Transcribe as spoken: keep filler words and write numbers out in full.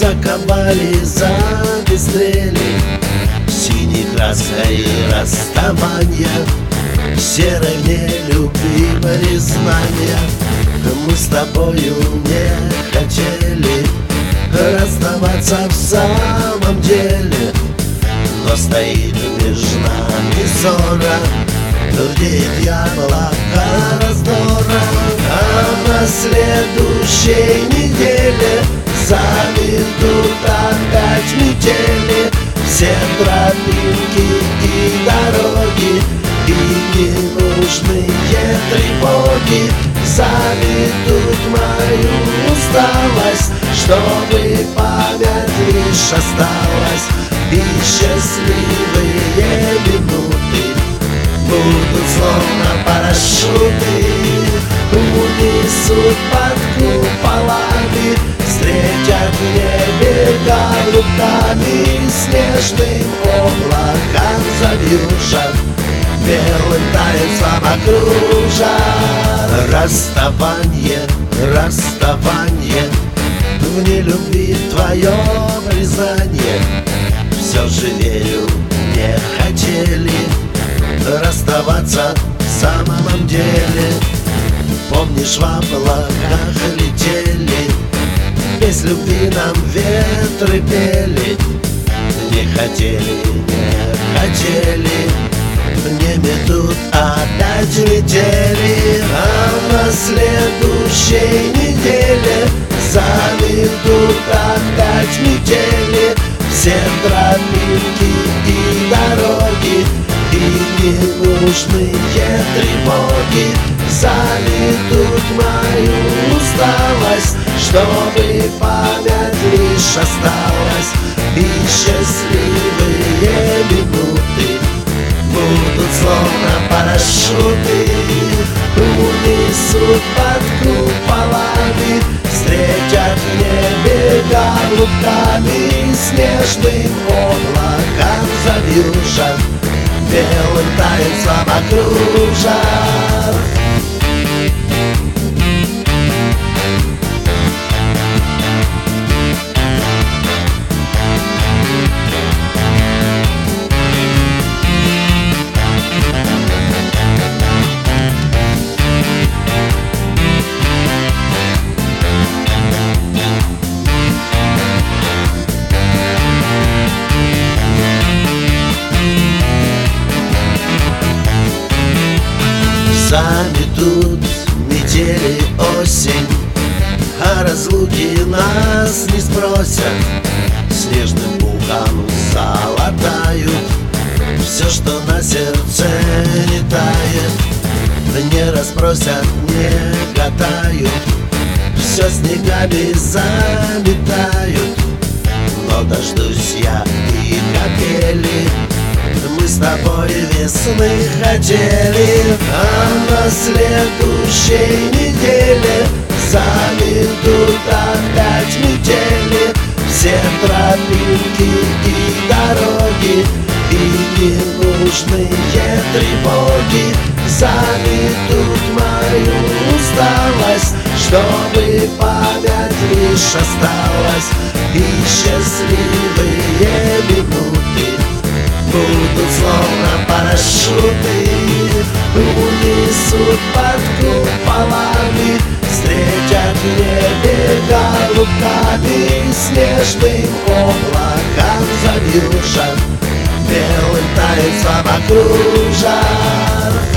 заковали, забестрели синей краской расставания, серой в нелюбви признания. Мы с тобою не хотели расставаться в самом деле, но стоит между нами ссора, рдеет яблоко раздора. А на следующей неделе заметут опять метели, все тропинки и дороги и ненужные тревоги заметут мою усталость, чтобы память лишь осталась, и счастливые минуты будут словно парашюты, унесут под куполами, встретят в небе голубками, снежным облаком завьюжат, белым таинством окружат. Расставание, расставание, в нелюбви твое признание. Все же верю, не хотели расставаться в самом деле. Помнишь, в облаках летели, без любви нам ветры пели. Не хотели, не хотели, не метут, опять летели. А на следующей неделе заметут опять метели, все тропинки и дороги и ненужные тревоги заметут мою усталость, чтобы память лишь осталась, и счастливые минуты будут словно парашюты, унесут под куполами, встретят в небе голубками, снежным облаком завьюжат, белым таинством окружат. Заметут метели осень, а разлуки нас не спросят, снежным пухом залатают все, что на сердце не тает. Не расспросят, не катают, все снегами заметают. Но дождусь я и капели, мы с тобой весны хотели. А на следующей неделе заметут опять метели, все тропинки и дороги и ненужные тревоги заметут мою усталость, чтобы память лишь осталась, и счастливые минуты будут словно парашюты, унесут под куполами, встретят в небе голубками, снежным облаком завьюжат, белым таинством окружат.